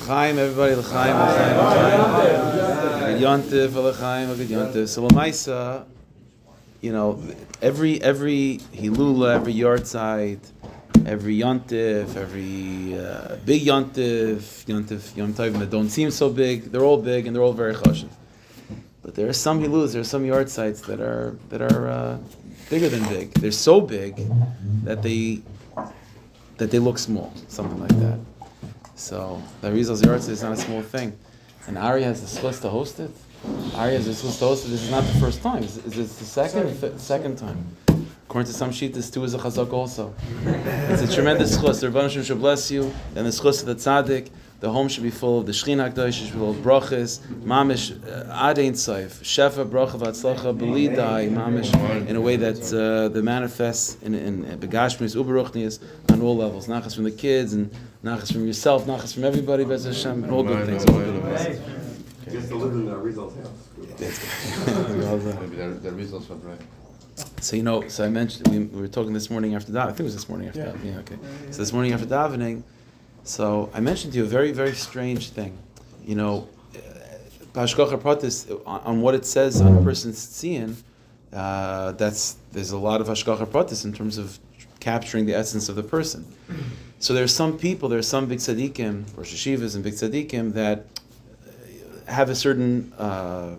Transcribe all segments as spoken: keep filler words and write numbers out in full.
L'chaim, everybody, l'chaim, l'chaim, l'chaim. Good yontif, l'chaim, good yontif. So l'maisa, you know, every every hilula, every yahrzeit, every yontif, every uh, big yontif, yontif, yom tovim that don't seem so big, they're all big and they're all very chashuv. But there are some hilulas, there are some yahrzeits that are that are uh, bigger than big. They're so big that they that they look small, something like that. So the Arizal's yahrzeit is not a small thing, and Ari has the schus to host it. Ari has the schus to host it. This is not the first time. Is, is this the second? Th- second time. According to some sheet, this too is a chazak also. It's a tremendous schus. The Rebbeinu Shem should bless you, and the schus of the tzaddik. The home should be full of the Shechina Hakadosh, should be full of brachas, mamish, ad ein sof, shefa, bracha, v'atzlacha, belidai, mamish, in a way that uh, the manifests in in begashmis, uberuchnias, on all levels. Nachas from the kids, and nachas from yourself, nachas from everybody, Bez Hashem, and all good things. All good things. Just to live in the Rizal's house. Maybe the, the results were right. So you know, so I mentioned we, we were talking this morning after davening. I think it was this morning after Yeah. davening. Yeah, okay. So this morning after davening. So I mentioned to you a very, very strange thing. You know, B'hashgacha pratis, on, on what it says on a person's tzion, uh, that's there's a lot of hashgacha pratis in terms of capturing the essence of the person. So there's some people, there's some big tzaddikim, or sheshivas and big tzaddikim that have a certain, uh,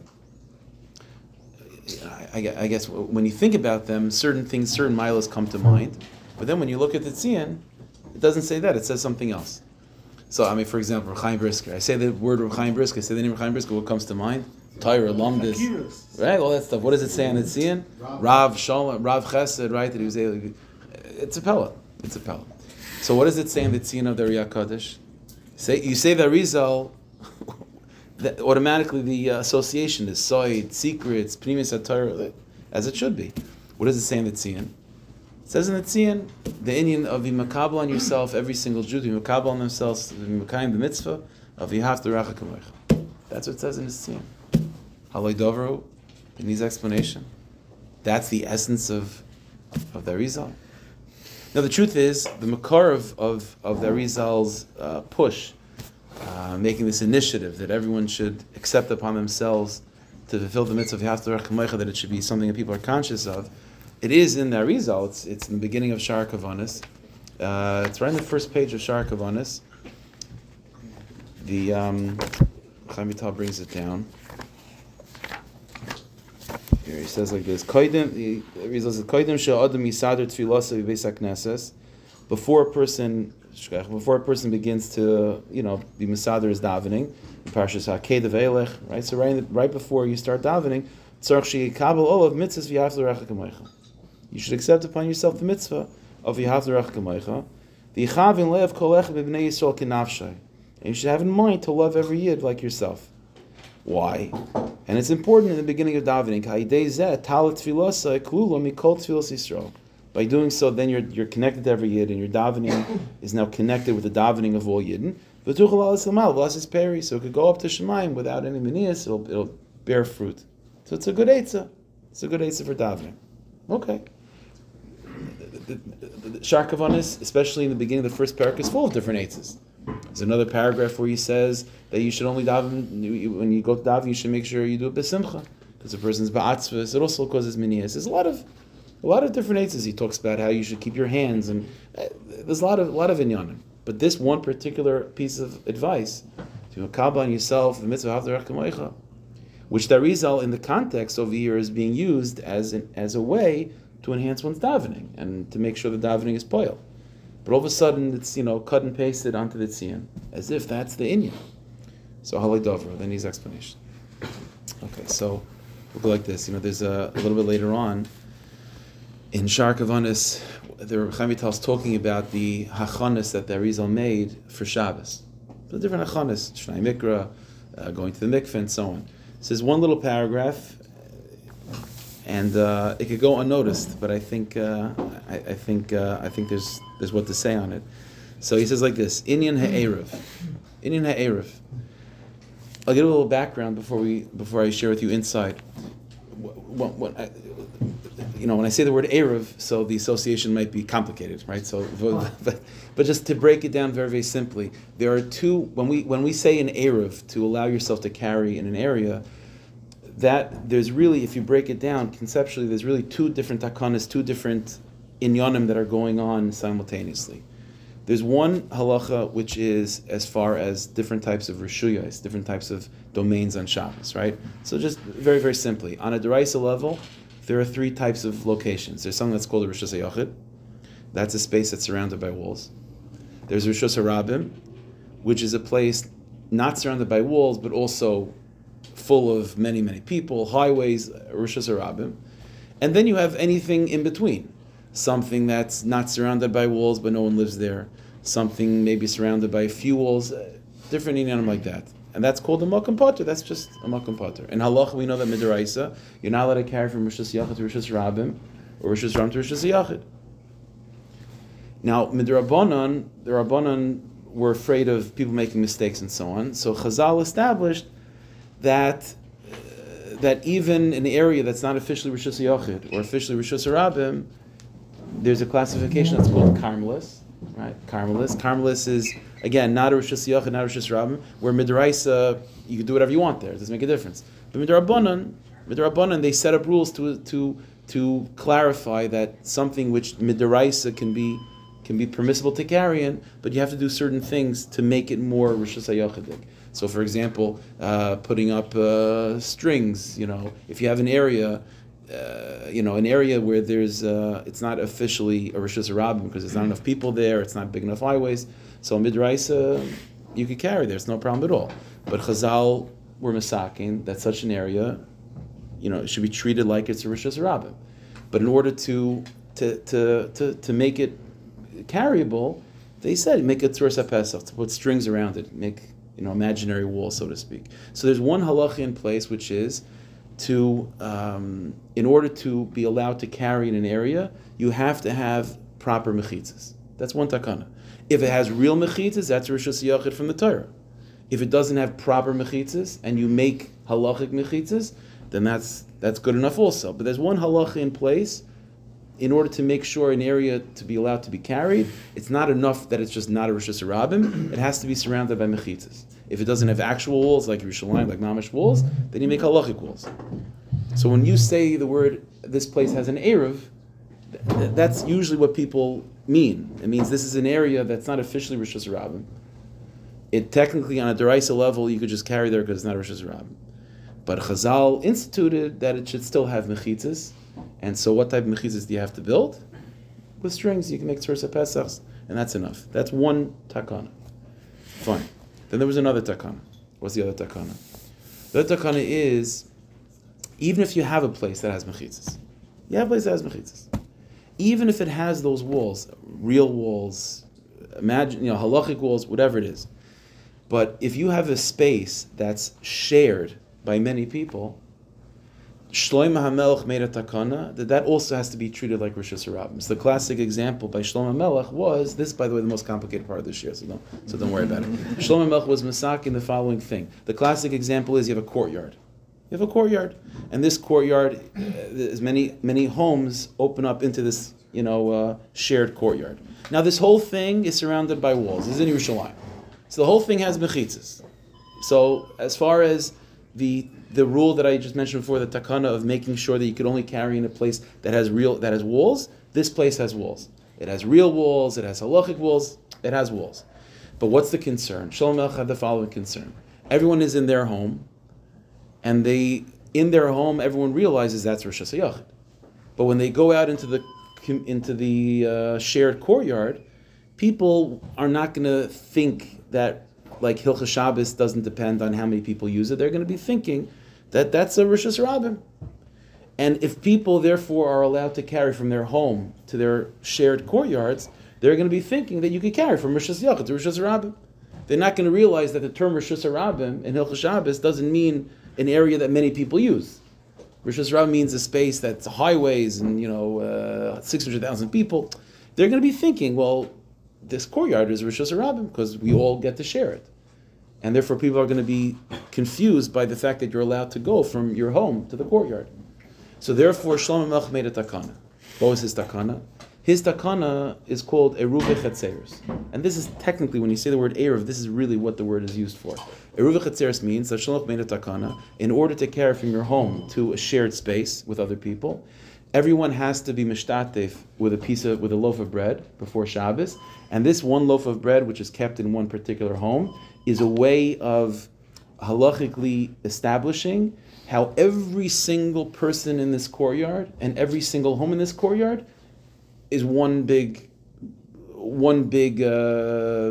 I, I guess when you think about them, certain things, certain milas come to mind. But then when you look at the tzion, it doesn't say that. It says something else. So, I mean, for example, Reb Chaim Brisker. I say the word Reb Chaim Brisker. I say the name Reb Chaim Brisker. What comes to mind? Torah, Lumdis, right? All that stuff. What does it say on the tzion? Rav Shalom, Rav Chesed, right? That he was able. It's a pella. It's a pella. So, what does it say in the tzion of the Riyah Kodesh? Say you say the Arizal. That automatically the uh, association is soid, secrets, pnimis HaTorah, as it should be. What does it say in the tzion? It says in the tzion, the inyan of Yimakabel on yourself, every single Jew, Yimakabel on themselves, Yimakayim the mitzvah, of Yihav to Racha Kamecha. That's what it says in the tzion. Haloi Dovru, it needs explanation. That's the essence of, of the Arizal. Now the truth is, the makar of, of, of the Arizal's uh, push, uh, making this initiative that everyone should accept upon themselves to fulfill the mitzvah of Yihav to Racha Kamecha, that it should be something that people are conscious of. It is in the Arizal. It's, it's in the beginning of Shar Kavanis. Uh, it's right in the first page of Shar Kavanis. The um, Chaim Vital brings it down. Here he says like this: Koidim, the Arizal says, "Koidim she'adam yisader tefilasa v'beis hakneses." Before a person, before a person begins to, you know, be misader is davening. In Parshas Hakei Develech, right? So right, in the, right before you start davening, tzarich she'yikabel olav mitzvahs v'yav l'recha kamecha. You should accept upon yourself the mitzvah of Yihav l'recha kamecha. V'yichavin lev kol echad b'bnei Yisrael k'nafshay. And you should have in mind to love every yid like yourself. Why? And it's important in the beginning of davening. Ha'idei zeh talat tefilasa eklulo mikol tefilas Yisrael. By doing so, then you're you're connected to every yid, and your davening is now connected with the davening of all yidden. V'tuchal alas lamal v'las peri. So it could go up to Shemaim without any minias. It'll it'll bear fruit. So it's a good eitzah. It's a good eitzah for davening. Okay. The, the, the, the Shar Kavanis, especially in the beginning of the first parak, is full of different eitzahs. There's another paragraph where he says that you should only daven, when you go to daven, you should make sure you do it b'simcha, because a person's ba'atzvus, it also causes minias. There's a lot of a lot of different eitzahs. He talks about how you should keep your hands, and uh, there's a lot of a lot of inyanim. But this one particular piece of advice, to makabel on yourself, the mitzvah haftarach kamoicha, which the Arizal in the context over here is being used as an, as a way to enhance one's davening and to make sure the davening is poil. But all of a sudden it's, you know, cut and pasted onto the tzion, as if that's the inyan. So halei dovra, then needs explanation. Okay, so we'll go like this. You know, there's a, a little bit later on in Shar Kavanis, the Chaim Vital is talking about the hachanas that the Arizal made for Shabbos. The different hachanas, Shnai Mikra, uh, going to the mikveh, and so on. This is one little paragraph, and uh, it could go unnoticed, but I think uh, I, I think uh, I think there's there's what to say on it. So he says like this: Inyan ha'erev, Inyan ha'erev. I'll give a little background before we before I share with you insight. What, what, I, you know, when I say the word Erev, so the association might be complicated, right? So, but, but just to break it down very, very simply, there are two, when we when we say an Erev, to allow yourself to carry in an area, that there's really, if you break it down conceptually, there's really two different takanas, two different inyanim that are going on simultaneously. There's one halacha which is as far as different types of rishuyos, different types of domains on Shabbos, right? So just very, very simply, on a deraisa level, there are three types of locations. There's something that's called a Rishus HaYachid. That's a space that's surrounded by walls. There's Rishus HaRabim, which is a place not surrounded by walls, but also full of many, many people, highways, Rishus HaRabim. And then you have anything in between. Something that's not surrounded by walls, but no one lives there. Something maybe surrounded by a few walls, different inyanim like that. And that's called a Makom Potter. That's just a Makom Potter. In Halacha, we know that Midaraisa, you're not allowed to carry from Rishus Yachid to Rishus Rabim, or Rishus Rabim to Rishus Yachid. Now, Midrabanan, the Rabbanan were afraid of people making mistakes and so on. So Chazal established that uh, that even in an area that's not officially Rishus Yachid or officially Rishus Rabim, there's a classification that's called Carmelis, right? Carmelis. Carmelis is, again, not a Rishus Yachid, not a Rishus Rabim, where Midraisa, you can do whatever you want there. It doesn't make a difference. But Midrabanan, Midrabanan, they set up rules to to to clarify that something which Midraisa can be can be permissible to carry in, but you have to do certain things to make it more Rishus HaYachidik. So, for example, uh, putting up uh, strings, you know, if you have an area, Uh, you know, an area where there's, uh, it's not officially a Rishus Rabim because there's not enough people there, it's not big enough highways. So Midraisa, you could carry there, it's no problem at all. But Chazal were masakin that such an area, you know, it should be treated like it's a Rishus Rabim. But in order to to to to, to make it carryable, they said make it Tzuras HaPesach, to put strings around it, make, you know, imaginary walls, so to speak. So there's one halacha in place, which is to, um, in order to be allowed to carry in an area, you have to have proper mechitzas. That's one takana. If it has real mechitzas, that's Rishus Yachid from the Torah. If it doesn't have proper mechitzas, and you make halachic mechitzas, then that's that's good enough also. But there's one halacha in place, in order to make sure an area to be allowed to be carried, it's not enough that it's just not a Rishus Rabim, it has to be surrounded by mechitzas. If it doesn't have actual walls, like Yerushalayim, like Mamish walls, then you make halachic walls. So when you say the word, this place has an Erev, th- that's usually what people mean. It means this is an area that's not officially Rishus Rabim. It technically, on a deraisa level, you could just carry there because it's not Rishus Rabim. But Chazal instituted that it should still have mechitzas. And so what type of mechitzas do you have to build? With strings, you can make Tzuras HaPesach, and that's enough. That's one takana. Fine. Then there was another takana. What's the other takana? The other takana is, even if you have a place that has mechitzas, you have a place that has mechitzas, even if it has those walls, real walls, imagine, you know, halachic walls, whatever it is, but if you have a space that's shared by many people, Shlomo HaMelech made a takana that that also has to be treated like Rishus Rabim. So the classic example by Shlomo HaMelech was, this, by the way, the most complicated part of this year, so don't, so don't worry about it. Shlomo HaMelech was masakin the following thing. The classic example is you have a courtyard. You have a courtyard, and this courtyard, uh, there's many many homes open up into this, you know, uh, shared courtyard. Now this whole thing is surrounded by walls. This is in Yerushalayim. So the whole thing has mechitzas. So as far as the the rule that I just mentioned before, the takana of making sure that you could only carry in a place that has real that has walls, this place has walls. It has real walls, it has halachic walls, it has walls. But what's the concern? Shlomo HaMelech had the following concern. Everyone is in their home, and they in their home everyone realizes that's Rishus HaYachid. But when they go out into the into the uh, shared courtyard, people are not going to think that, like Hilchas Shabbos doesn't depend on how many people use it. They're going to be thinking that that's a Rishus Rabim. And if people therefore are allowed to carry from their home to their shared courtyards, they're going to be thinking that you could carry from Rishus Yachid to Rishus Rabim. They're not going to realize that the term Rishus Rabim in Hilchas Shabbos doesn't mean an area that many people use. Rishus Rabim means a space that's highways and, you know, uh, six hundred thousand people. They're going to be thinking, well, this courtyard is Rishus Rabim because we all get to share it. And therefore people are going to be confused by the fact that you're allowed to go from your home to the courtyard. So therefore, Shlomo Melech made a takana. What was his takana? His takana is called Eruv Chetzeres. And this is technically, when you say the word Eruv, this is really what the word is used for. Eruv Chetzeres means that Shlomo made a takana. In order to carry from your home to a shared space with other people, everyone has to be mishtatef with a piece of, with a loaf of bread before Shabbos. And this one loaf of bread, which is kept in one particular home, is a way of halachically establishing how every single person in this courtyard and every single home in this courtyard is one big, one big, uh,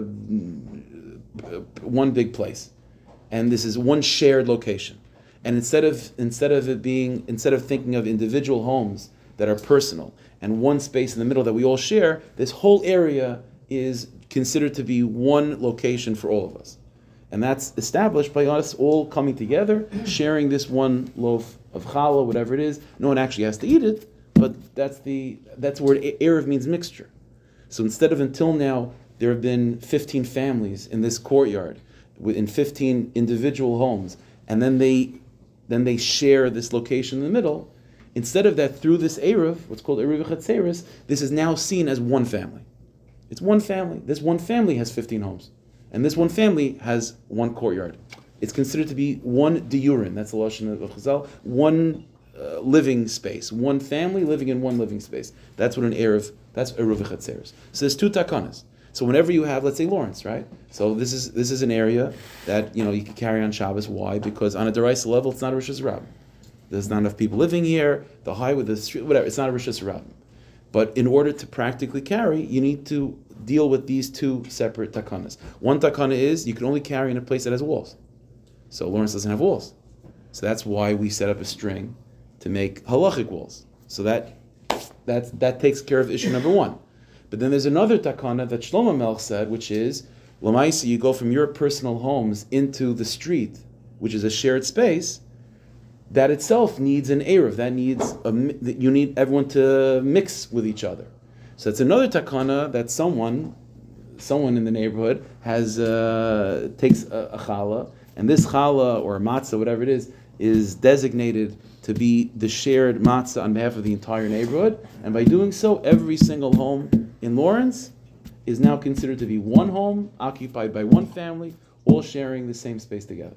one big place, and this is one shared location. And instead of instead of it being instead of thinking of individual homes that are personal and one space in the middle that we all share, this whole area is considered to be one location for all of us. And that's established by us all coming together, sharing this one loaf of challah, whatever it is. No one actually has to eat it, but that's the that's where erev means mixture. So instead of until now, there have been fifteen families in this courtyard, in fifteen individual homes, and then they then they share this location in the middle. Instead of that, through this erev, what's called erev chetzeres, this is now seen as one family. It's one family. This one family has fifteen homes. And this one family has one courtyard. It's considered to be one diurin, that's the lashon of Chazal, one uh, living space, one family living in one living space. That's what an erev, that's eruv chetzeres. So there's two takanas. So whenever you have, let's say Lawrence, right? So this is this is an area that you know you can carry on Shabbos. Why? Because on a deraisa level, it's not a Rosh Hashanah. There's not enough people living here. The highway, the street, whatever. It's not a Rosh Hashanah. But in order to practically carry, you need to deal with these two separate takanas. One takana is you can only carry in a place that has walls. So Lawrence doesn't have walls. So that's why we set up a string to make halachic walls. So that that that takes care of issue number one. But then there's another takana that Shlomo Melech said, which is Lamaisa, you go from your personal homes into the street, which is a shared space. That itself needs an erev. That needs a, you need everyone to mix with each other. So it's another takana that someone, someone in the neighborhood has uh, takes a, a challah, and this challah or matzah, whatever it is, is designated to be the shared matzah on behalf of the entire neighborhood. And by doing so, every single home in Lawrence is now considered to be one home occupied by one family, all sharing the same space together.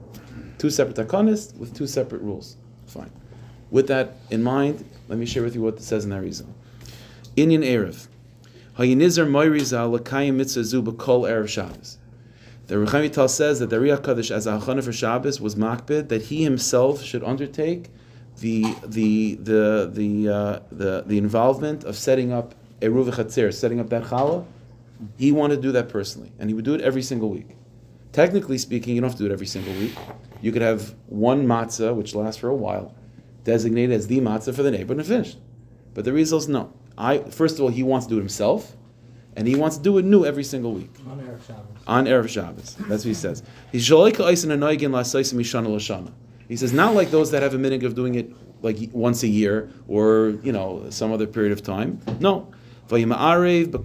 Two separate takanas with two separate rules. Fine. With that in mind, let me share with you what it says in Arizal. Inyan Erev. Hayinizar Moirizal L'Kayim Mitzvah Zu B'Kol Erev Shabbos. The Rucham Yital says that the Riyah Kaddish as a hachana for Shabbos was makbid, that he himself should undertake the the the the uh, the the involvement of setting up Eruv Chatzer, setting up that challah. He wanted to do that personally, and he would do it every single week. Technically speaking, you don't have to do it every single week. You could have one matzah, which lasts for a while, designated as the matzah for the neighborhood and finished. But the result is no. I first of all, he wants to do it himself, and he wants to do it new every single week. On Erev Shabbos. On Erev Shabbos. That's what he says. He says, not like those that have a minhag of doing it like once a year or, you know, some other period of time. No. He would do two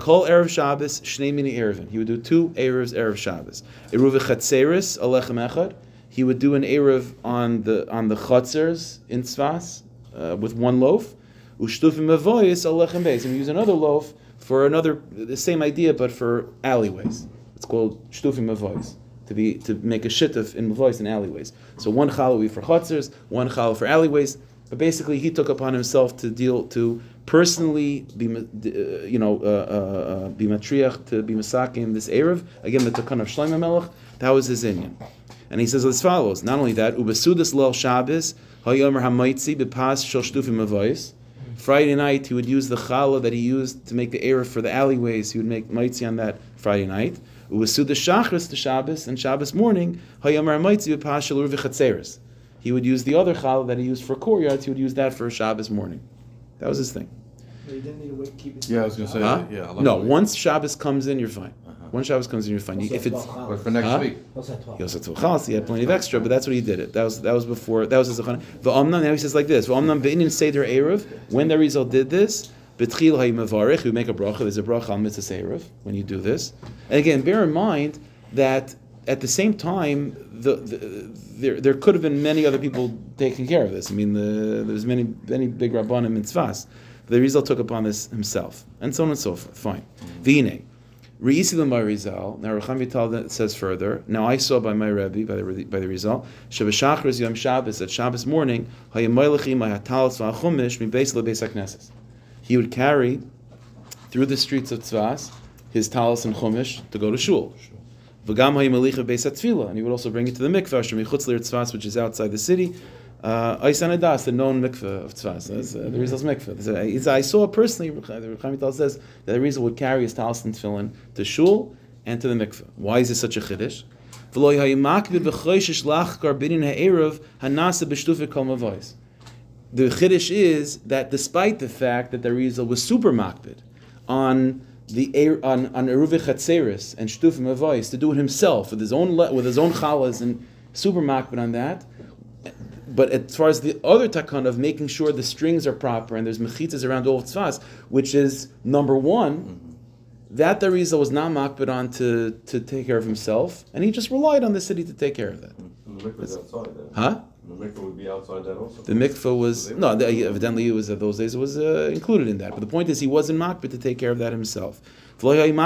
Erevs Erev Shabbos. Eruv Chatzeres Alechem Echad. He would do an Erev on the on the Chatzers in Tzfas uh, with one loaf. Ushtufim Avoyis Alechem Beis. And we use another loaf for another, the same idea, but for alleyways. It's called Shtufim Avoyis, to be to make a shittuf in Avoyis in alleyways. So one challah we for Chatzers, one challah for alleyways. But basically, he took upon himself to deal to personally be, uh, you know, uh, uh, be matriach, to be masakim this erev. Again, the takan of Shlomo Melech. That was his inyan, and he says as follows. Not only that, ubesudas lel Shabbos hayomer hamaitzi bepas shel shtufim avos. Friday night, he would use the challah that he used to make the erev for the alleyways. He would make maitzi on that Friday night. Ubesudas shachris to Shabbos, and Shabbos morning hayomer hamaitzi bepas shel uruv chatzeres. He would use the other challah that he used for courtyards. He would use that for Shabbos morning. That was his thing. But he didn't need to wait, keep it. Yeah, I was going to say, Huh? yeah. I'll No, have to once Shabbos comes in, you're fine. Uh-huh. Once Shabbos comes in, you're fine. You- If it's But for next Huh? week. What's that, twelve? he also took chalas, he had plenty of extra, but that's what he did it. That was that was before. That was his achana. V'amnam, now he says like this: V'amnam be'inin seder erev. When the Arizal did this, b'tchil ha'imavarich, you make a bracha. There's a bracha al mitzvah erev when you do this. And again, bear in mind that at the same time, the, the, there there could have been many other people taking care of this. I mean, the, there's many many big rabbanim in Tzfas. The Rizal took upon this himself, and so on and so forth. Fine. V'inei. Re'isi l'may Rizal. Now Recham Vital says further. Now I saw by my Rebbe, by the by the Rizal, Shabashachris Yom Shabbos, at Shabbos morning, Hayamaylechi Mahatalas V'Achumish Mibeis LeBeis HaKnesses. He would carry through the streets of Tzfas his talis and chumash to go to shul. V'gam hayimalicha beis hatfila, and he would also bring it to the mikvah shemichutz lir Tzfas, which is outside the city. Aisan Adas, the known mikvah of Tzfas, that's uh, the Rizal's mikvah. I saw personally, the Recham Vital says that the Rizal would carry his talis and tefillin to shul and to the mikvah. Why is this such a chiddush? V'lo hayimakbid v'choishish lachkar b'din ha'erev hanasa b'shtufik kol mavos. The chiddush is that despite the fact that the Rizal was super makbid on the on on Eruvei Chatzeris and Shtufim Avos to do it himself with his own with his own chalas and super makbid on that, but as far as the other takana of making sure the strings are proper and there's mechitzas around all of tzfas, which is number one, mm-hmm. that the Rizal was not makbid on to to take care of himself, and he just relied on the city to take care of that. And the mikvah is outside there. Huh? The mikvah would be outside that also. The mikvah was no, the, evidently it was uh, those days it was uh, included in that. But the point is, he wasn't makbid to take care of that himself. If he wasn't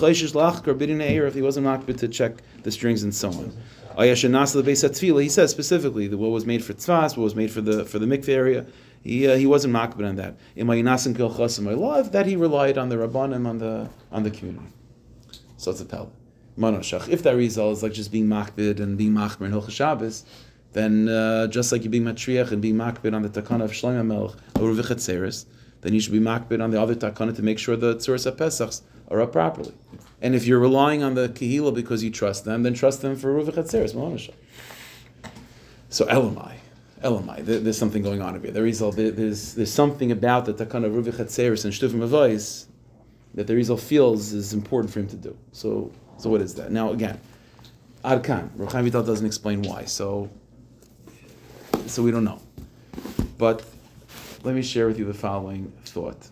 makbid to check the strings and so on. He says specifically that what was made for tzfas, what was made for the for the mikvah area, he uh, he wasn't makbid on that. That he relied on the rabbanim, on the on the community. So it's a tell. If that Rizal is like just being makbid and being machmer in Hilchos Shabbos, then uh, just like you being matriach and being makbid on the takana of Shlomo Melech or Eruvei Chatzeris, then you should be makbid on the other takana to make sure the tzuras HaPesachs are up properly. And if you're relying on the kehila because you trust them, then trust them for Eruvei Chatzeris. So Elamai, Elamai, there, there's something going on here. The Rizal, there, there's there's something about the takana of Eruvei Chatzeris and Shtufim Avos that the Rizal feels is important for him to do. So so what is that? Now again, Ad Kan, Recham Vital doesn't explain why. So. So we don't know. But let me share with you the following thought.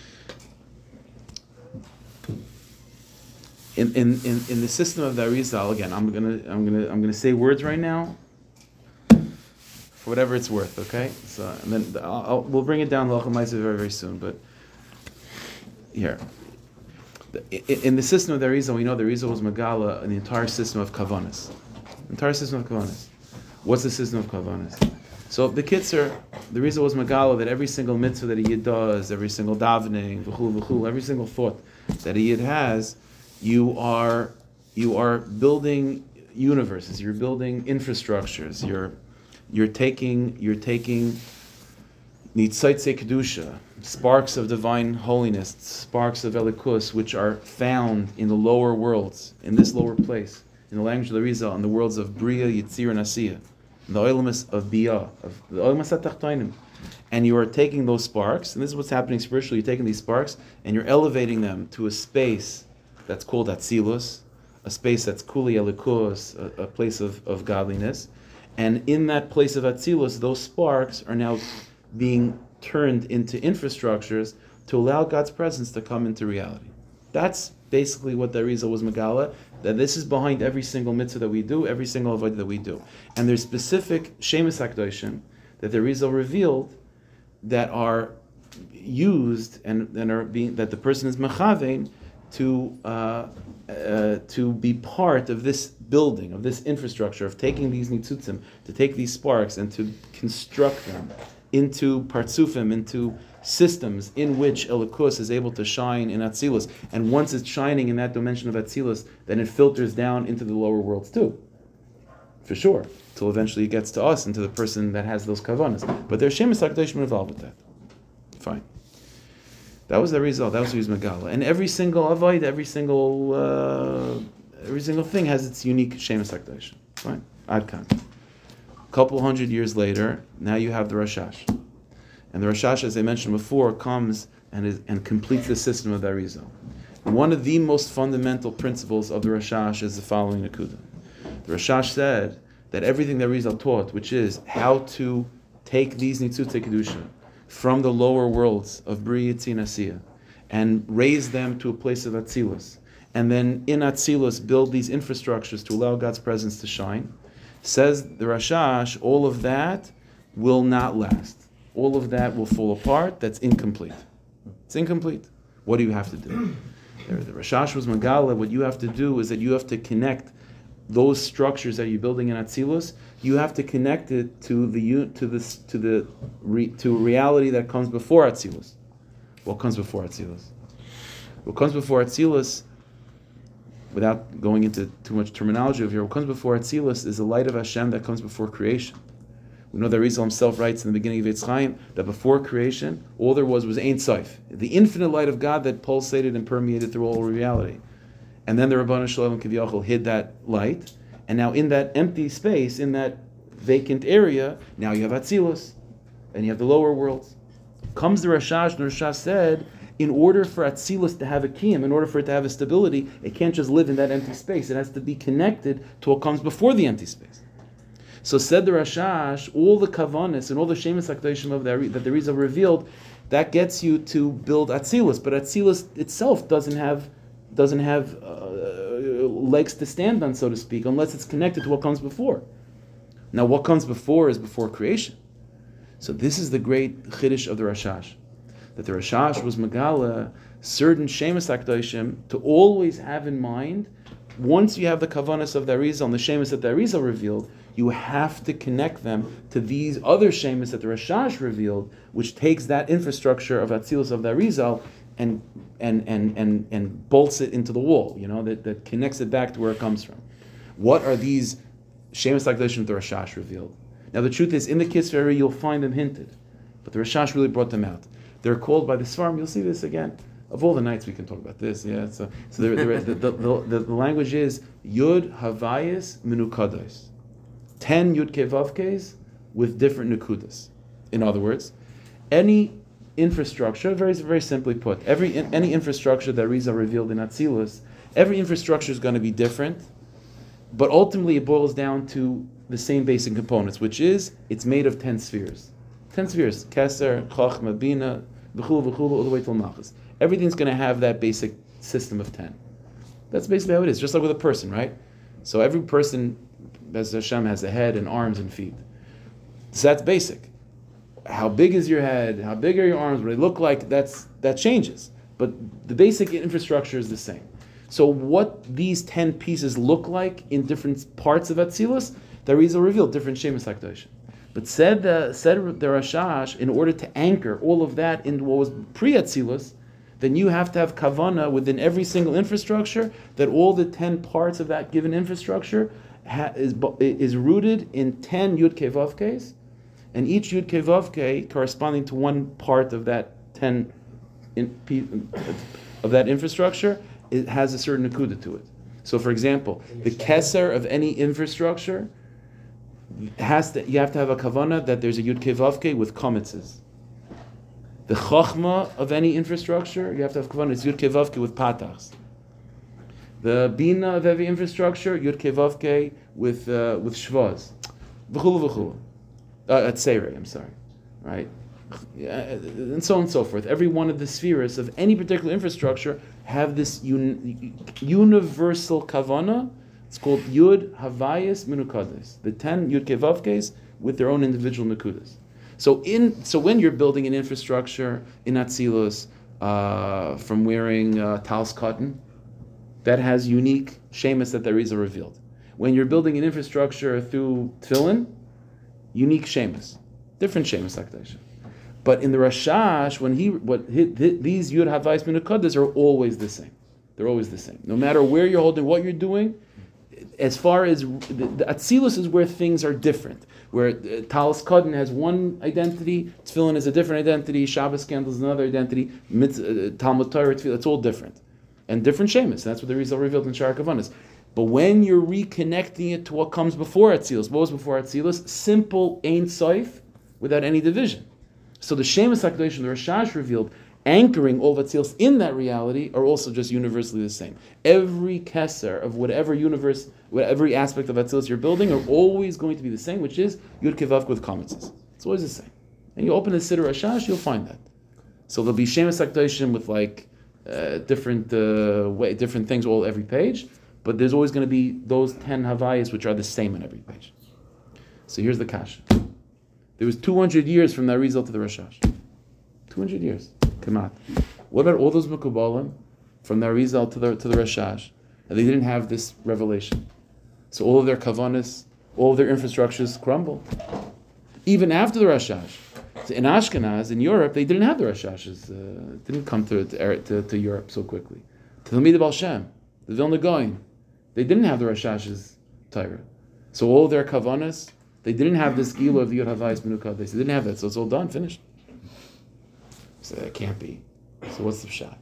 In in, in, in the system of the Arizal, again, I'm gonna I'm gonna I'm gonna say words right now for whatever it's worth, okay? So and then I'll, I'll, we'll bring it down to Halacha Ma'aseh very very soon. But here, in, in the system of the Arizal, we know the Arizal was Megala in the entire system of Kavanas. Entire system of Kavanas. What's the system of Kavanas? So the Kitzer, the reason was Megala that every single mitzvah that a Yid does, every single davening, v'chul, v'chul, every single thought that a Yid has, you are you are building universes, you're building infrastructures, you're you're taking you're taking Nitzaitze Kedusha, sparks of divine holiness, sparks of Elikus, which are found in the lower worlds, in this lower place, in the language of the Rizal, in the worlds of Bria, Yitzir, and Asiyah, the Oilamus of Biyah, of the Oilamus HaTachtonim. And you are taking those sparks, and this is what's happening spiritually, you're taking these sparks, and you're elevating them to a space that's called Atzilus, a space that's Kuli Elikus, a, a place of, of godliness. And in that place of Atzilus, those sparks are now being turned into infrastructures to allow God's presence to come into reality. That's basically what the Arizal was Megala, that this is behind every single mitzvah that we do, every single avodah that we do. And there's specific Shemus HaKadoshim that the Arizal revealed that are used and, and are being, that the person is mechavein to uh, uh, to be part of this building, of this infrastructure, of taking these nitzutzim, to take these sparks and to construct them into partsufim, into systems in which Elikus is able to shine in Atzilus. And once it's shining in that dimension of Atzilus, then it filters down into the lower worlds too. For sure. Till eventually it gets to us and to the person that has those kavanas. But there's Shemus HaKadoshim involved with that. Fine. That was the result. That was Yuz Megala. And every single avoid, every single uh, every single thing has its unique Shemus HaKadoshim. Fine. Ad Kan. A couple hundred years later, now you have the Rashash. And the Rashash, as I mentioned before, comes and is, and completes the system of the Arizal. One of the most fundamental principles of the Rashash is the following Nakuda. The Rashash said that everything that Arizal taught, which is how to take these Nitzutei Kedusha from the lower worlds of Bri Yitzir Asiyah and raise them to a place of Atzilus, and then in Atzilus build these infrastructures to allow God's presence to shine, Says the Rashash, all of that will not last. All of that will fall apart. That's incomplete. It's incomplete. What do you have to do? The, the Rashash was Megala. What you have to do is that you have to connect those structures that you're building in Atzilus. You have to connect it to the to this to the re, to reality that comes before Atzilus. What comes before Atzilus? What comes before Atzilus, without going into too much terminology of here, what comes before Atzilus is the light of Hashem that comes before creation. We know that Rizal himself writes in the beginning of Eitz Chaim that before creation, all there was was Ein Sof, the infinite light of God that pulsated and permeated through all reality. And then the Rabbanu Shalom Kiviyachol hid that light, and now in that empty space, in that vacant area, now you have Atzilus, and you have the lower worlds. Comes the Rashash, and the Rashash said, in order for Atzilus to have a kiyum, in order for it to have a stability, it can't just live in that empty space. It has to be connected to what comes before the empty space. So said the Rashash, all the kavanis and all the shemus hakdoshim of that that the Rizal revealed, that gets you to build Atzilus, but Atzilus itself doesn't have doesn't have uh, legs to stand on, so to speak, unless it's connected to what comes before. Now, what comes before is before creation. So this is the great chiddush of the Rashash, that the Rashash was Megala certain shemus hakdoshim to always have in mind. Once you have the kavanas of the Arizal and the shemus that the Arizal revealed, you have to connect them to these other shemus that the Rashash revealed, which takes that infrastructure of Atzilus of the Arizal and and and and and bolts it into the wall. You know that, that connects it back to where it comes from. What are these shemus hakdoshim that the Rashash revealed? Now the truth is, in the Kisveri you'll find them hinted, but the Rashash really brought them out. They're called by the Svarim. You'll see this again. Of all the nights we can talk about this, yeah. So, so the, the, the, the, the, the language is Yud Havayis Minukados. Ten Yud Kevavkes with different Nukudas. In other words, any infrastructure, very very simply put, every any infrastructure that Rizal revealed in Atzilus, every infrastructure is going to be different, but ultimately it boils down to the same basic components, which is it's made of ten spheres. Ten spheres, Keser, Chachma, Bina, V'chulu, V'chulu, all the way till Malchus. Everything's going to have that basic system of ten. That's basically how it is, just like with a person, right? So every person, as Hashem, has a head and arms and feet. So that's basic. How big is your head? How big are your arms? What they look like? That's that changes. But the basic infrastructure is the same. So what these ten pieces look like in different parts of Atzilus, the Rizal revealed different shemus hakdoshim. But said the said the Rashash, in order to anchor all of that in what was pre-Atzilus, then you have to have kavana within every single infrastructure that all the ten parts of that given infrastructure ha, is is rooted in ten Yud Kevavkes, and each Yud Kevavke corresponding to one part of that ten in, of that infrastructure, it has a certain nakuda to it. So, for example, the keser of any infrastructure has to you have to have a kavana that there's a Yud Kevavke with komitzes. The chachma of any infrastructure, you have to have kavanah, it's Yud Kevavke with patachs. The bina of every infrastructure, Yud Kevavke with uh, with shvaz. V'chulu v'chulu. Uh, at Seirei, I'm sorry. Right? And so on and so forth. Every one of the spheres of any particular infrastructure have this un- universal kavana. It's called Yud Havayis Minukades. The ten Yud Kevavkes with their own individual nakudas. So in so when you're building an infrastructure in Atzilus, uh, from wearing uh, talis cotton, that has unique shemus that the Rizal revealed. When you're building an infrastructure through tefillin, unique shemus, different shemus hakdoshim. But in the Rashash, when he what he, these Yud Havayis Minukadas are always the same. They're always the same. No matter where you're holding, what you're doing, as far as the, the Atzilus is where things are different. Where uh, Talis Kadin has one identity, Tefillin is a different identity, Shabbos candles is another identity, Mit, uh, Talmud Torah, Tefillin, it's all different. And different shemus. That's what the Rizal revealed in Shar Kavanas. But when you're reconnecting it to what comes before Atzilus, what was before Atzilus? Simple Ein Sof without any division. So the shemus hakdoshim the Rashash revealed, anchoring all of Atzilus in that reality, are also just universally the same. Every keser of whatever universe, every aspect of Atzilus you're building are always going to be the same, which is Yud Kevavke with komitzes. It's always the same. And you open the Siddur Rashash, you'll find that. So there'll be shemus hakdoshim with like uh, different uh, way, different things all every page, but there's always going to be those ten havayas which are the same on every page. So here's the kasha. There was two hundred years from the Arizal to the Rashash. two hundred years. Come on. What about all those Mekubalim from the Arizal to the to the Rashash? And they didn't have this revelation. So all of their kavanas, all of their infrastructures crumbled. Even after the Rashash. So in Ashkenaz, in Europe, they didn't have the Rashashes. Uh, it didn't come to, to, to, to Europe so quickly. To the Talmidei Baal Shem, the Vilna Gaon, they didn't have the Rashashes Torah. So all their kavanas, they didn't have this Gila of the Yod Havayis Menukah. They didn't have that. So it's all done, finished. So that can't be. So what's the shot?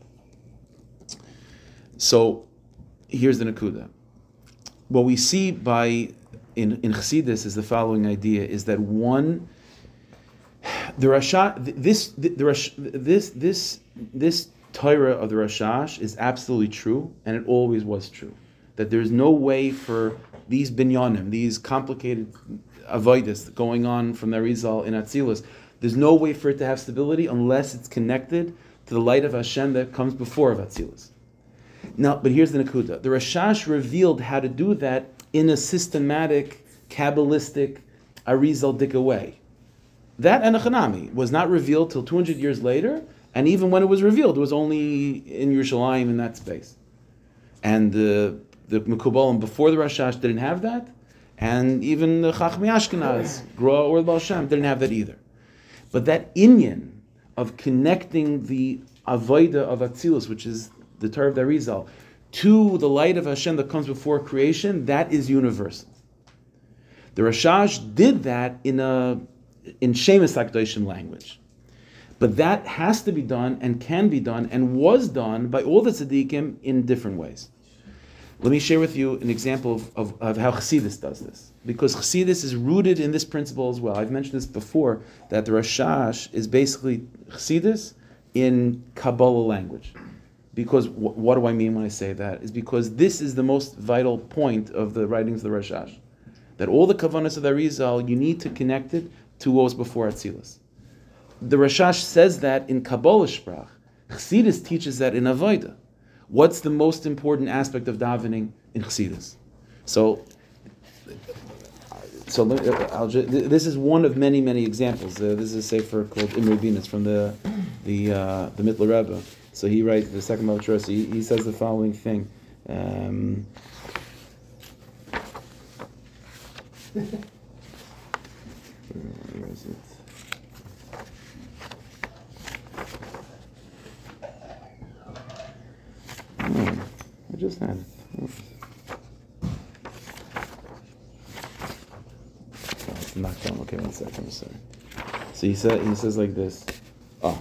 So here's the Nakuda. What we see by in in Chassidus is the following idea: is that one, the Rasha, this the, the Rash, this this this Torah of the Rashash is absolutely true, and it always was true. That there's no way for these binyanim, these complicated avodas going on from the Arizal in Atzilus, there's no way for it to have stability unless it's connected to the light of Hashem that comes before of Atzilus. Now, but here's the Nakuda. The Rashash revealed how to do that in a systematic, Kabbalistic, Arizal-dika way. That and Echanami was not revealed till two hundred years later, and even when it was revealed, it was only in Yerushalayim in that space. And the the Mekubalim before the Rashash didn't have that, and even the Chachmei Ashkenaz, Gra or the Baal Shem, didn't have that either. But that inyan of connecting the Avodah of Atzilus, which is the Torah of the Arizal, to the light of Hashem that comes before creation, that is universal. The Rashash did that in a in Shemus HaKadoshim language. But that has to be done and can be done and was done by all the tzaddikim in different ways. Let me share with you an example of, of, of how Chassidus does this. Because Chassidus is rooted in this principle as well. I've mentioned this before, that the Rashash is basically Chassidus in Kabbalah language. Because wh- what do I mean when I say that? Is because this is the most vital point of the writings of the Rashash. That all the Kavanas of the Arizal, you need to connect it to what was before Atzilus. The Rashash says that in Kabbalah Sprach. Chassidus teaches that in Avodah. What's the most important aspect of davening in Chassidus? So, so I'll just, this is one of many, many examples. Uh, this is a sefer called Imre Bin. It's from the the uh, the Mittler Rebbe. So he writes the second Malachos. He, he says the following thing. Um, where is it? Oh, I just had it. Oh. Oh, it's knocked down. Okay, one second. I'm sorry. So he said he says like this. Oh.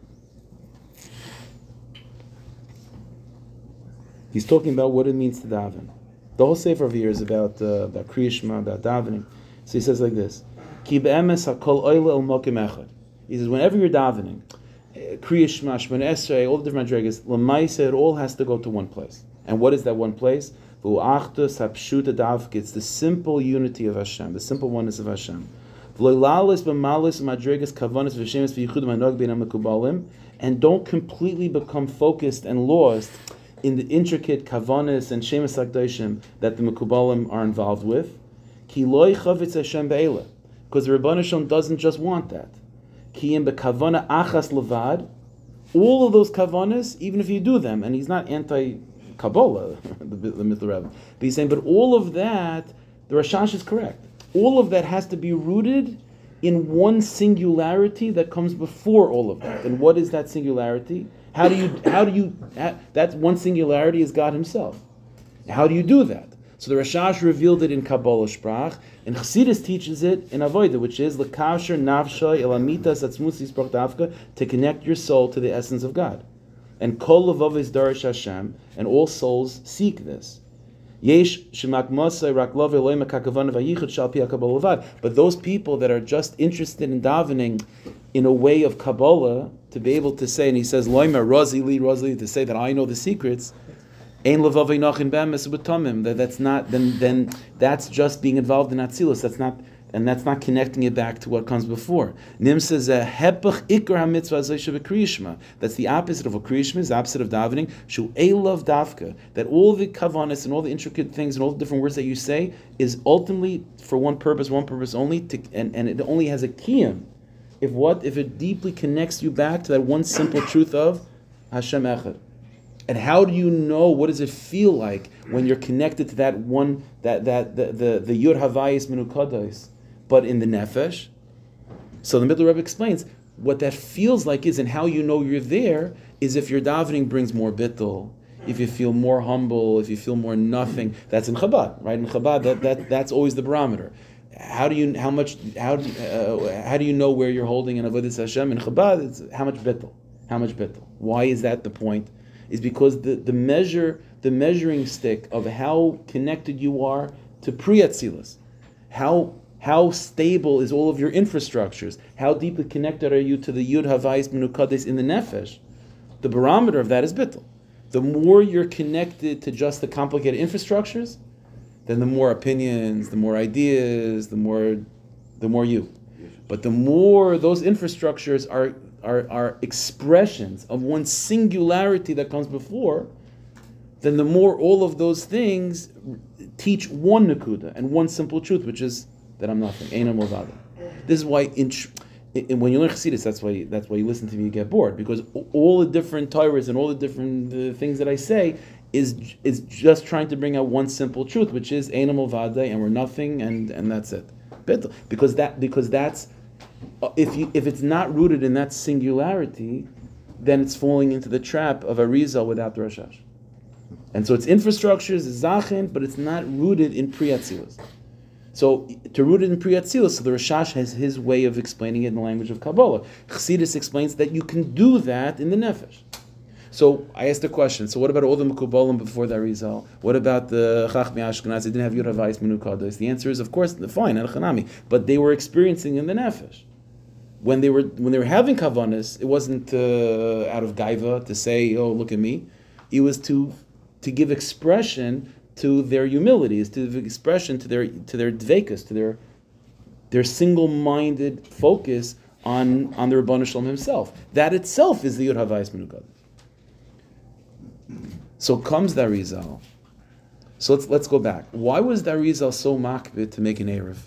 He's talking about what it means to daven. The whole sefer of here is about uh, about Kriya Shema, about davening. So he says like this: Ki be'emes hakol oile el mokim echad. He says whenever you're davening, Kriya Shema, Shemona Esrei, all the different madrigas, l'maisa, it all has to go to one place. And what is that one place? V'u'achdus hapshuta davka. It's the simple unity of Hashem, the simple oneness of Hashem. V'loilalis b'malis madrigas kavanis v'shemes v'yichud ma'nog b'inam mekubalim. And don't completely become focused and lost in the intricate kavanis and shemes hakdoshim that the mekubalim are involved with. Ki loy chavitz Hashem be'ela. Because the Rebbeinu Shalom doesn't just want that. Kiyim bekavana achas levad, all of those kavanas, even if you do them, and he's not anti-Kabbalah, the, the Mittler Rebbe, but he's saying, but all of that, the Rashash is correct. All of that has to be rooted in one singularity that comes before all of that. And what is that singularity? How do you, how do you, that one singularity is God Himself. How do you do that? So the Rashash revealed it in Kabbalah Sprach, and Chassidus teaches it in Avodah, which is l'kavsher nafshay elamita satzmusi sprach davka, to connect your soul to the essence of God. And kol levav is darish Hashem, and all souls seek this. Yesh shemak mosai rak lov eloim kakavana vayichud shal pi hakabbalah levad. But those people that are just interested in davening in a way of Kabbalah, to be able to say, and he says loimer razi li razi, to say that I know the secrets. Ein levavei nachin b'emes u'b'tomim. That that's not then then that's just being involved in Atzilus. That's not and that's not connecting it back to what comes before. Nim says a hepach ikar hamitzvah zeh kriyishma. That's the opposite of what kriyishma is, the opposite of davening. Shu elav davka. That all the kavanas and all the intricate things and all the different words that you say is ultimately for one purpose, one purpose only, to, and, and it only has a kiyum. If what? If it deeply connects you back to that one simple truth of Hashem Echad. And how do you know, what does it feel like when you're connected to that one, that that the the, the Yud Havayis Menukadais, but in the Nefesh? So the Middle Rebbe explains what that feels like is, and how you know you're there, is if your davening brings more bittul, if you feel more humble, if you feel more nothing. That's in Chabad, right? In Chabad, that, that that's always the barometer. How do you, how much, how do, uh, how do you know where you're holding in Avodas Hashem? In Chabad, it's how much bittul, how much bittul. Why is that the point? Is because the, the measure, the measuring stick of how connected you are to Pri Atzilus, how how stable is all of your infrastructures, how deeply connected are you to the Yud Havayis Menukades in the Nefesh, the barometer of that is bittul. The more you're connected to just the complicated infrastructures, then the more opinions, the more ideas, the more the more you. But the more those infrastructures are Are, are expressions of one singularity that comes before, then the more all of those things teach one nakuda and one simple truth, which is that I'm nothing. Ein am Adam. This is why in, in, when you learn Chassidus, that's why that's why you listen to me, you get bored, because all the different Torahs and all the different uh, things that I say is is just trying to bring out one simple truth, which is Ein am and we're nothing, and and that's it. Because that because that's If you if it's not rooted in that singularity, then it's falling into the trap of a Arizal without the Rashash. And so its infrastructure is Zachin, but it's not rooted in Pri Atzilus. So to root it in Pri Atzilus, so the Rashash has his way of explaining it in the language of Kabbalah. Chassidus explains that you can do that in the Nefesh. So I asked the question, so what about all the Mekubalim before the Arizal? What about the Chachmei Ashkenaz? They didn't have Yud Havayis Menukades. The answer is, of course, fine, Elchanami, but they were experiencing in the Nefesh. When they were when they were having kavanas, it wasn't uh, out of gaiva to say, "Oh, look at me." It was to to give expression to their humility, is to give expression to their to their dvekas, to their their single-minded focus on on the Rebbeinu Shalom himself. That itself is the Yud Havayis Menukades. So comes the Arizal. So let's let's go back. Why was the Arizal so makbid to make an erev?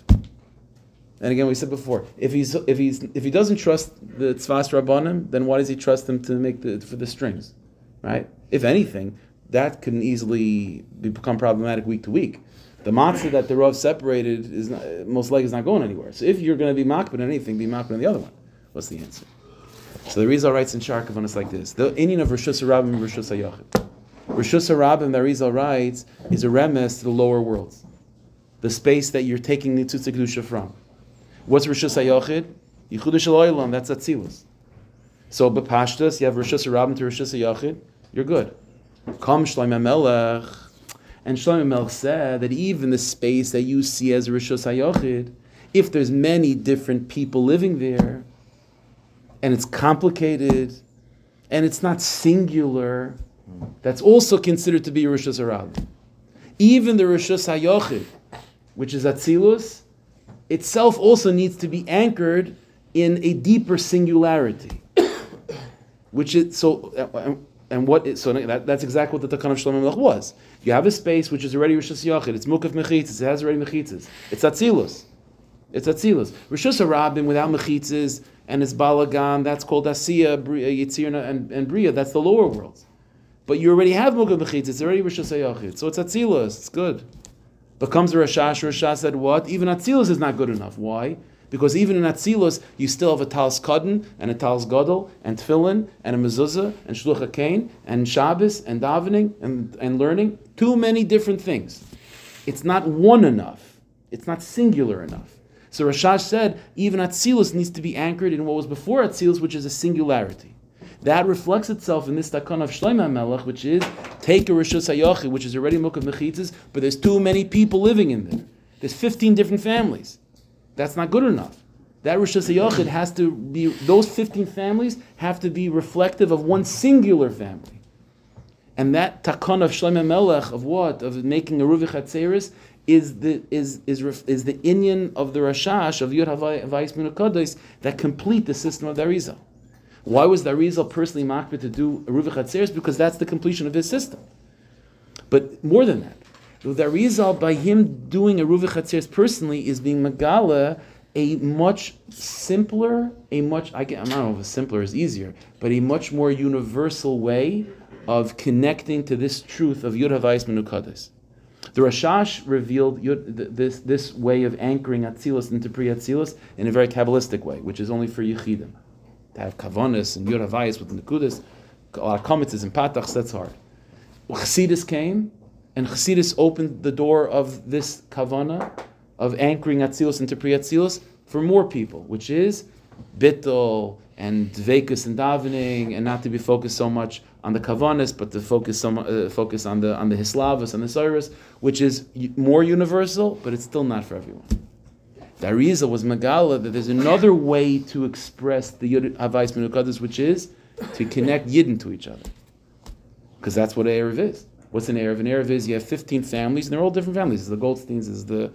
And again, we said before, if he's if he's if he doesn't trust the Tzvas Rabbanim, then why does he trust them to make the for the strings, right? If anything, that can easily be, become problematic week to week. The matzah that the Rav separated is not, most likely is not going anywhere. So if you're going to be makbid on anything, be makbid on the other one. What's the answer? So the Rizal writes in Sharkav on us like this: the Inyan of Rishus Harabim and Rishus Hayachid. Rishus Harabim, the Rizal writes, is a remes to the lower worlds, the space that you're taking the Tzutz Kedusha from. What's Rishus HaYachid? Yichud Shel Olam, that's Atzilus. So b'pashtus, you have Rishus HaRabim to Rishus HaYachid, you're good. Come Shlomo Melech, and Shlomo Melech said that even the space that you see as Rishus HaYachid, if there's many different people living there, and it's complicated, and it's not singular, that's also considered to be Rishus HaRabim. Even the Rishus HaYachid, which is Atzilus, itself also needs to be anchored in a deeper singularity, which is so. And what is, so that, that's exactly what the Takana of Shlomo Melech was. You have a space which is already Rishus Yachid. It's Mukaf Mechitzas. It has already Mechitzas. It's Atzilus. It's Atzilus. Rishus Harabim without Mechitzas and it's Balagan. That's called Asiya, Yitzir, and, and Bria. That's the lower worlds. But you already have Mukaf Mechitzas. It's already Rishus Yachid. So it's Atzilus. It's good. But comes the Rashash, Rashash said what? Even Atzilus is not good enough. Why? Because even in Atzilus, you still have a Talis Kadden, and a Talis Gadol, and Tefillin, and a Mezuzah, and Shluch HaKain, and Shabbos, and davening, and, and learning. Too many different things. It's not one enough. It's not singular enough. So Rashash said, even Atzilus needs to be anchored in what was before Atzilus, which is a singularity. That reflects itself in this takon of Shlomo Melech, which is take a Rishus HaYachid, which is already Mukaf Mechitzas, but there's too many people living in there. There's fifteen different families. That's not good enough. That Rishus HaYachid has to be, those fifteen families have to be reflective of one singular family. And that takon of Shlomo Melech, of what? Of making a Ruvich Hatzeris, is the is is is the inyan of the Rashash of Yud Havayis Minukadis that complete the system of the Arizal. Why was the Arizal personally makbid to do Eruv Chatzeres? Because that's the completion of his system. But more than that, the Arizal, by him doing Eruv Chatzeres personally, is being Megala a much simpler, a much I, can, I don't know if simpler is easier, but a much more universal way of connecting to this truth of Yud Havayis Minukadis. The Rashash revealed Yud, this this way of anchoring Atzilus into Pri Atzilus in a very Kabbalistic way, which is only for Yechidim. To have Kavanas and Yud Havayis with Nekudas, a lot of Komitzes and Patachs, that's hard. Chassidus came, and Chassidus opened the door of this Kavana, of anchoring Atzilus into Pri Atzilus, for more people, which is Bittul and Dveikus and davening, and not to be focused so much on the Kavanas, but to focus some uh, focus on the on the Hislavas and the Cyrus, which is more universal, but it's still not for everyone. The Arizal was Megala that there's another way to express the Yud Havayis Minukadis, which is to connect Yidden to each other. Because that's what an Erev is. What's an Erev? An Erev is you have fifteen families, and they're all different families. It's the Goldsteins, it's the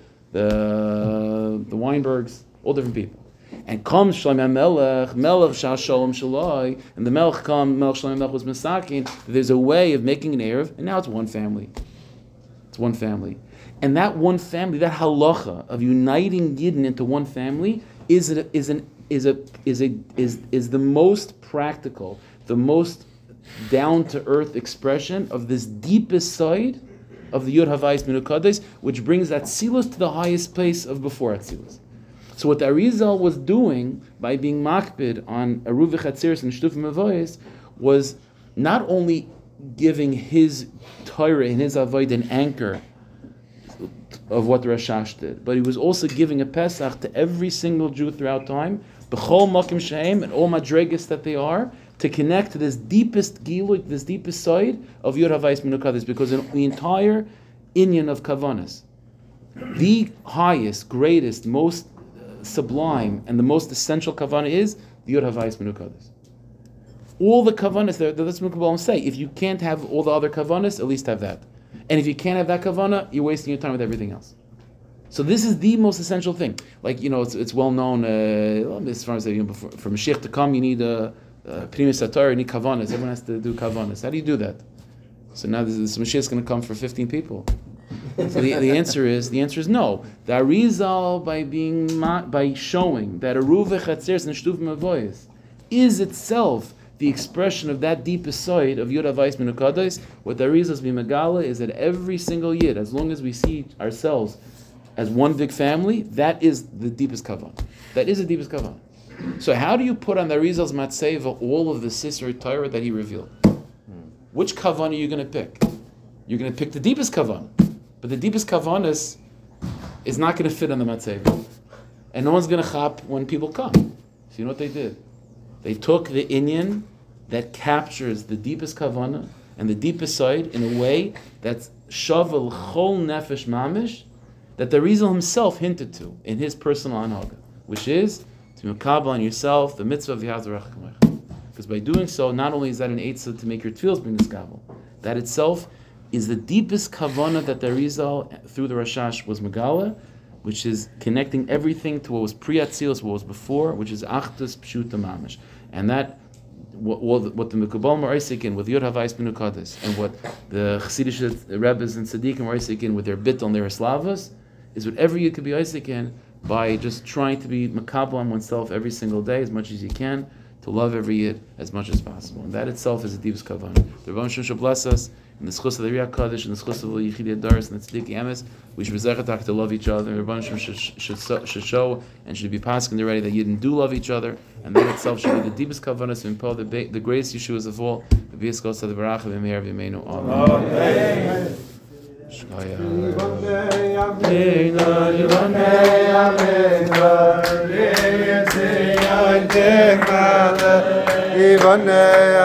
the the Weinbergs, all different people. And comes Shlomo Melech, Melech Shal Shalom Shaloi, and the Melech come, Melech Shlomo Melech was Masakin. There's a way of making an Erev, and now it's one family. It's one family. And that one family, that halacha of uniting Yidden into one family, is a, is an is a is a is is the most practical, the most down to earth expression of this deepest side of the Yud Havayis Minukadis, which brings Atzilus to the highest place of before Atzilus. So what the Arizal was doing by being makbid on Eruv Chatzeres and Shtufim Avoyes was not only giving his Torah and his Avoid an anchor of what the Rashash did, but he was also giving a Pesach to every single Jew throughout time, B'chol Makim Shehem, and all Madregas that they are, to connect to this deepest Giluk, this deepest side of Yud Havayis Minukadis, because in the entire inyan of Kavanas, the highest, greatest, most uh, sublime, and the most essential Kavana is the Yud Havayis Minukadis. All the Kavanas, that's what Kabbalah say, if you can't have all the other Kavanas, at least have that. And if you can't have that kavana, you're wasting your time with everything else. So this is the most essential thing. Like, you know, it's it's well known, uh, as far as, you know, for, for Mashiach to come, you need a Primus Satar, you need kavanas. Everyone has to do kavanas. How do you do that? So now this, this Mashiach is going to come for fifteen people. So the, the answer is the answer is no. The Arizal, by being by showing that Eruv Chatzeres and Shtuvim Avoyes is itself the expression of that deepest side of Yud Havayis Minukadis, what the Arizal's Bimagala is that every single Yid, as long as we see ourselves as one big family, that is the deepest kavan. That is the deepest kavan. So how do you put on the Arizal's Matseva all of the Sisra Torah that he revealed? Which kavan are you going to pick? You're going to pick the deepest kavan. But the deepest kavan is, is not going to fit on the Matseva. And no one's going to chap when people come. So you know what they did? They took the inyan that captures the deepest kavana and the deepest side in a way that's shavel chol nefesh mamish, that the Arizal himself hinted to in his personal anhaga, which is to makabel on yourself the mitzvah of Yahazarach Kamecha. Because by doing so, not only is that an eitzah to make your tefillos bring this kabel, that itself is the deepest kavana that the Arizal through the Rashash was megala, which is connecting everything to what was pre-Atzilus, what was before, which is Achdus Pshuta Mamish. And that, what, what the Mekubal are Isaac with Yud Havayis Minukadis, and what the Chassidish Rebbes and Tzaddikim are Isaac with their Bittul and their Slavas, is whatever you could be Isaac by just trying to be Makabal on oneself every single day as much as you can, to love every Yid as much as possible. And that itself is a deepest kavan. The Rebbe Shem shall bless us in the schus of the Riyah Kaddish, in the schus of the Yechidei Daris, and the Tzaddik Emes. We should be zechatak to love each other. The Rebbe Shem should, should, should show and should be paskin already that Yidden do love each other, and that itself should be the deepest kavanas to impel the, the greatest Yeshuas of all. The B'yis Kol Tzad Barach V'meir V'meinu. Amen. Amen.